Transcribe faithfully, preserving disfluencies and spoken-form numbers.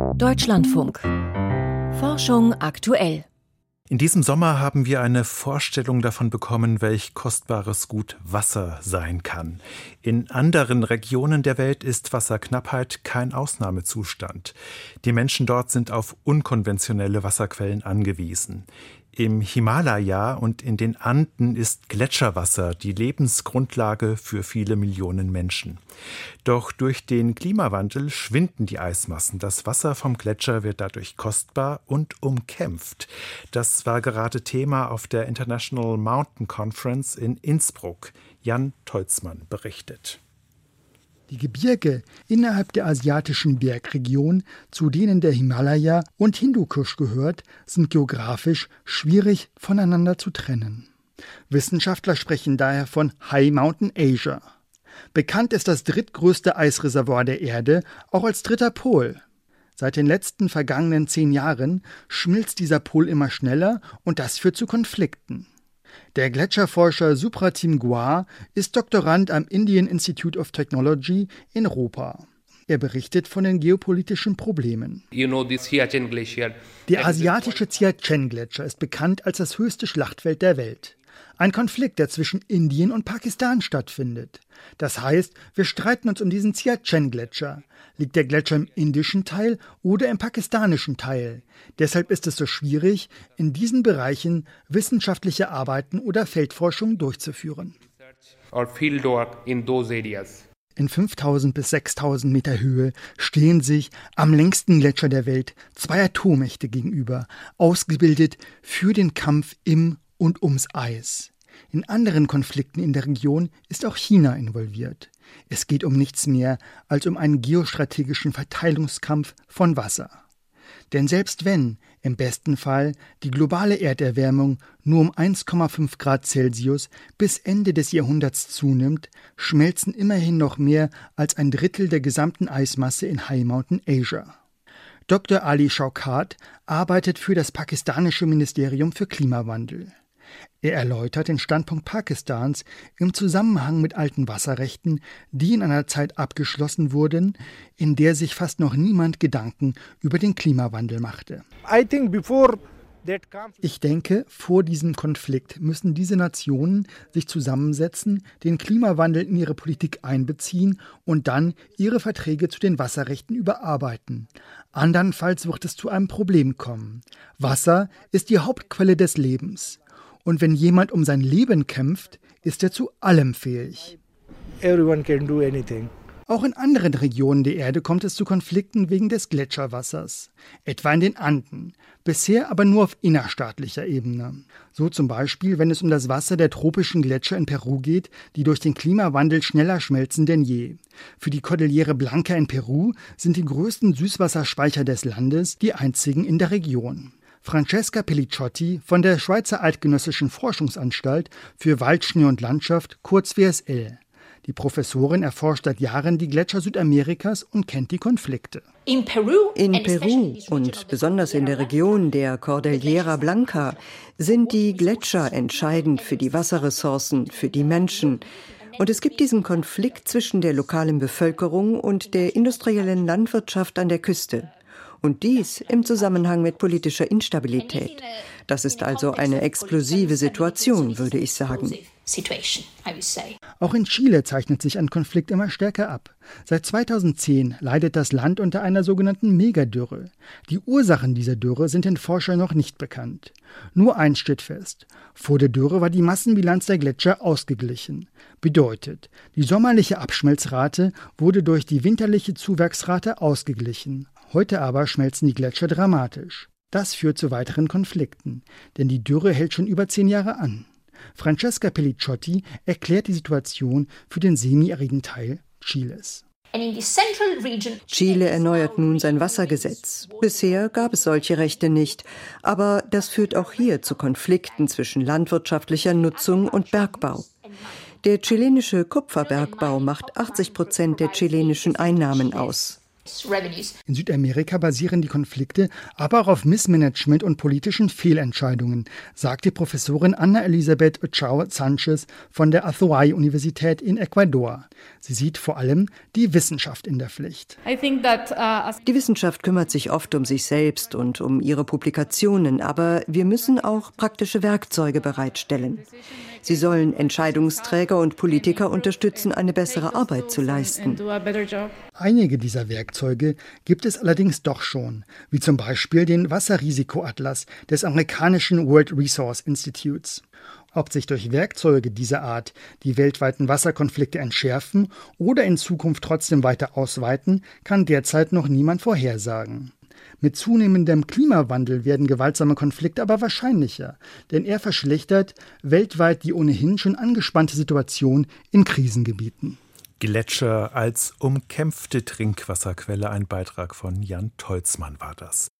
Deutschlandfunk. Forschung aktuell. In diesem Sommer haben wir eine Vorstellung davon bekommen, welch kostbares Gut Wasser sein kann. In anderen Regionen der Welt ist Wasserknappheit kein Ausnahmezustand. Die Menschen dort sind auf unkonventionelle Wasserquellen angewiesen. Im Himalaya und in den Anden ist Gletscherwasser die Lebensgrundlage für viele Millionen Menschen. Doch durch den Klimawandel schwinden die Eismassen. Das Wasser vom Gletscher wird dadurch kostbar und umkämpft. Das war gerade Thema auf der International Mountain Conference in Innsbruck. Jan Tolzmann berichtet. Die Gebirge innerhalb der asiatischen Bergregion, zu denen der Himalaya und Hindukusch gehört, sind geografisch schwierig voneinander zu trennen. Wissenschaftler sprechen daher von High Mountain Asia. Bekannt ist das drittgrößte Eisreservoir der Erde, auch als dritter Pol. Seit den letzten vergangenen zehn Jahren schmilzt dieser Pol immer schneller und das führt zu Konflikten. Der Gletscherforscher Supratim Guha ist Doktorand am Indian Institute of Technology in Ropa. Er berichtet von den geopolitischen Problemen. You know, this Siachen Glacier. Der asiatische Siachen-Gletscher ist bekannt als das höchste Schlachtfeld der Welt. Ein Konflikt, der zwischen Indien und Pakistan stattfindet. Das heißt, wir streiten uns um diesen Siachen-Gletscher. Liegt der Gletscher im indischen Teil oder im pakistanischen Teil? Deshalb ist es so schwierig, in diesen Bereichen wissenschaftliche Arbeiten oder Feldforschung durchzuführen. Or fieldwork in those areas. In fünftausend bis sechstausend Meter Höhe stehen sich am längsten Gletscher der Welt zwei Atommächte gegenüber, ausgebildet für den Kampf im und ums Eis. In anderen Konflikten in der Region ist auch China involviert. Es geht um nichts mehr als um einen geostrategischen Verteilungskampf von Wasser. Denn selbst wenn, im besten Fall, die globale Erderwärmung nur um eins Komma fünf Grad Celsius bis Ende des Jahrhunderts zunimmt, schmelzen immerhin noch mehr als ein Drittel der gesamten Eismasse in High Mountain Asia. Doktor Ali Shaukat arbeitet für das pakistanische Ministerium für Klimawandel. Er erläutert den Standpunkt Pakistans im Zusammenhang mit alten Wasserrechten, die in einer Zeit abgeschlossen wurden, in der sich fast noch niemand Gedanken über den Klimawandel machte. Ich denke, vor diesem Konflikt müssen diese Nationen sich zusammensetzen, den Klimawandel in ihre Politik einbeziehen und dann ihre Verträge zu den Wasserrechten überarbeiten. Andernfalls wird es zu einem Problem kommen. Wasser ist die Hauptquelle des Lebens. Und wenn jemand um sein Leben kämpft, ist er zu allem fähig. Everyone can do anything. Auch in anderen Regionen der Erde kommt es zu Konflikten wegen des Gletscherwassers, etwa in den Anden, bisher aber nur auf innerstaatlicher Ebene. So zum Beispiel, wenn es um das Wasser der tropischen Gletscher in Peru geht, die durch den Klimawandel schneller schmelzen denn je. Für die Cordillere Blanca in Peru sind die größten Süßwasserspeicher des Landes die einzigen in der Region. Francesca Pelliciotti von der Schweizer Eidgenössischen Forschungsanstalt für Wald, Schnee und Landschaft, kurz W S L. Die Professorin erforscht seit Jahren die Gletscher Südamerikas und kennt die Konflikte. In Peru und besonders in der Region der Cordillera Blanca sind die Gletscher entscheidend für die Wasserressourcen, für die Menschen. Und es gibt diesen Konflikt zwischen der lokalen Bevölkerung und der industriellen Landwirtschaft an der Küste. Und dies im Zusammenhang mit politischer Instabilität. Das ist also eine explosive Situation, würde ich sagen. Auch in Chile zeichnet sich ein Konflikt immer stärker ab. Seit zweitausendzehn leidet das Land unter einer sogenannten Megadürre. Die Ursachen dieser Dürre sind den Forschern noch nicht bekannt. Nur eins steht fest. Vor der Dürre war die Massenbilanz der Gletscher ausgeglichen. Bedeutet, die sommerliche Abschmelzrate wurde durch die winterliche Zuwachsrate ausgeglichen. Heute aber schmelzen die Gletscher dramatisch. Das führt zu weiteren Konflikten, denn die Dürre hält schon über zehn Jahre an. Francesca Pelliciotti erklärt die Situation für den semi-arigen Teil Chiles. Chile erneuert nun sein Wassergesetz. Bisher gab es solche Rechte nicht, aber das führt auch hier zu Konflikten zwischen landwirtschaftlicher Nutzung und Bergbau. Der chilenische Kupferbergbau macht achtzig Prozent der chilenischen Einnahmen aus. In Südamerika basieren die Konflikte aber auch auf Missmanagement und politischen Fehlentscheidungen, sagt die Professorin Ana Elisabeth Ochoa Sanchez von der Azuay-Universität in Ecuador. Sie sieht vor allem die Wissenschaft in der Pflicht. Die Wissenschaft kümmert sich oft um sich selbst und um ihre Publikationen, aber wir müssen auch praktische Werkzeuge bereitstellen. Sie sollen Entscheidungsträger und Politiker unterstützen, eine bessere Arbeit zu leisten. Einige dieser Werkzeuge gibt es allerdings doch schon, wie zum Beispiel den Wasserrisikoatlas des amerikanischen World Resource Institutes. Ob sich durch Werkzeuge dieser Art die weltweiten Wasserkonflikte entschärfen oder in Zukunft trotzdem weiter ausweiten, kann derzeit noch niemand vorhersagen. Mit zunehmendem Klimawandel werden gewaltsame Konflikte aber wahrscheinlicher, denn er verschlechtert weltweit die ohnehin schon angespannte Situation in Krisengebieten. Gletscher als umkämpfte Trinkwasserquelle, ein Beitrag von Jan Tolzmann war das.